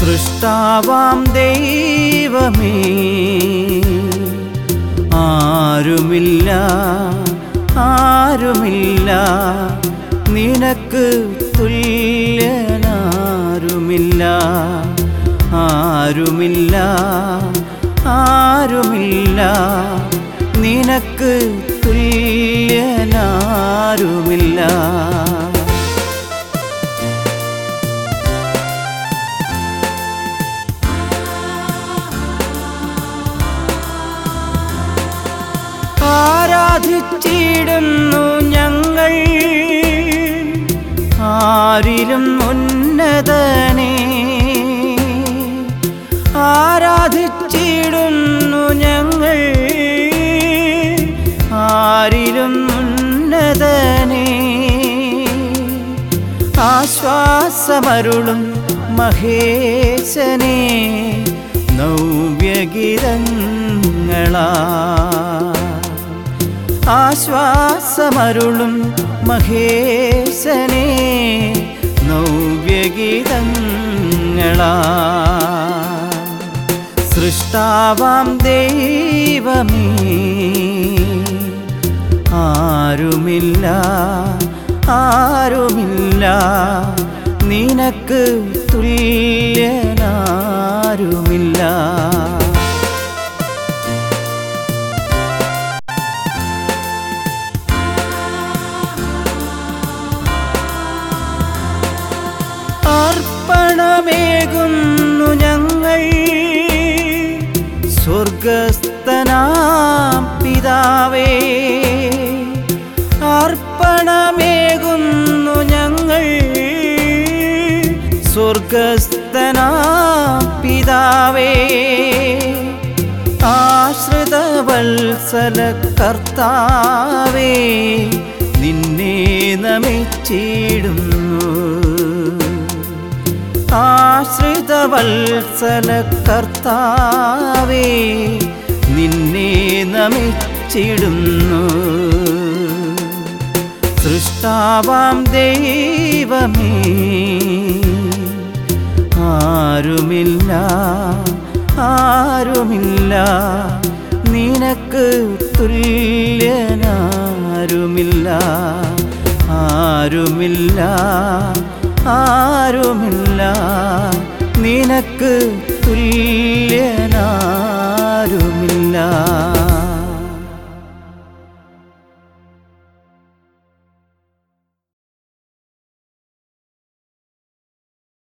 സൃഷ്ടാവാം ദൈവമേ, ആരുമില്ല ആരുമില്ല നിനക്ക് തുല്യനാരുമില്ല. ആരുമില്ല ആരുമില്ല നിനക്ക് തുല്യനാരുമില്ല. ആരാധിച്ചിടുന്നു ഞങ്ങൾ ആരിലും ഉന്നതനെ. ആരാധിച്ചിടുന്നു ഞങ്ങൾ ആരിലും ഉന്നതനെ. ആശ്വാസമരുളും മഹേശനെ നവ്യഗീതങ്ങളാ. ആശ്വാസമരുളും മഹേശനെ നവ്യഗീതങ്ങളാ. സൃഷ്ടാവാം ദൈവമേ, ആരുമില്ല ആരുമില്ല നിനക്ക് തുല്യനാരുമില്ല. അർപ്പണമേകുന്നു ഞങ്ങൾ സ്വർഗസ്ഥനാം പിതാവേ. അർപ്പണമേകുന്നു ഞങ്ങൾ സ്വർഗസ്ഥനാം പിതാവേ. ആശ്രിതവത്സല കർത്താവേ, നിന്നെ നമിച്ചിടുന്നു. ആശ്രിതവത്സല കർത്താവേ, നിന്നെ നമിച്ചിടുന്നു. സൃഷ്ടാവാം ദൈവമേ, ആരുമില്ല ആരുമില്ല നിനക്ക് തുല്യനാരുമില്ല. ആരുമില്ല ആരുമില്ല നിനക്ക് തുല്യനാരുമില്ല.